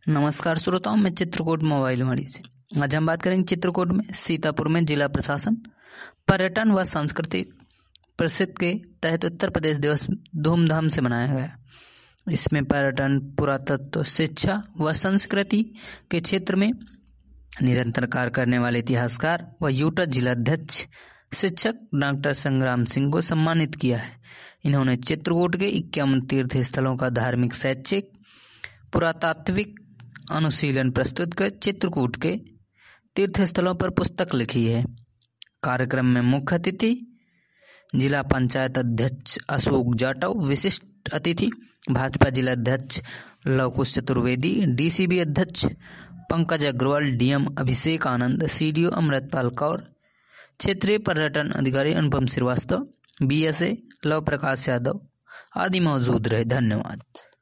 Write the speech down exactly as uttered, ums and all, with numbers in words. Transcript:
नमस्कार श्रोताओं, मैं चित्रकूट मोबाइल वाणी से। आज हम बात करेंगे चित्रकूट में सीतापुर में जिला प्रशासन पर्यटन व संस्कृति प्रसिद्ध के तहत उत्तर प्रदेश दिवस धूमधाम से मनाया गया। इसमें पर्यटन, पुरातत्व, शिक्षा व संस्कृति के क्षेत्र में निरंतर कार्य करने वाले इतिहासकार व यूटा जिलाध्यक्ष शिक्षक डॉक्टर संग्राम सिंह को सम्मानित किया है। इन्होंने चित्रकूट के इक्यावन तीर्थ स्थलों का धार्मिक, शैक्षिक, पुरातात्विक अनुशीलन प्रस्तुत कर चित्रकूट के तीर्थ स्थलों पर पुस्तक लिखी है। कार्यक्रम में मुख्य अतिथि जिला पंचायत अध्यक्ष अशोक जाटव, विशिष्ट अतिथि भाजपा जिला अध्यक्ष लवकुश चतुर्वेदी, डीसीबी अध्यक्ष पंकज अग्रवाल, डीएम अभिषेक आनंद, सीडीओ अमृतपाल कौर, क्षेत्रीय पर्यटन अधिकारी अनुपम श्रीवास्तव, बीएसए लव प्रकाश यादव आदि मौजूद रहे। धन्यवाद।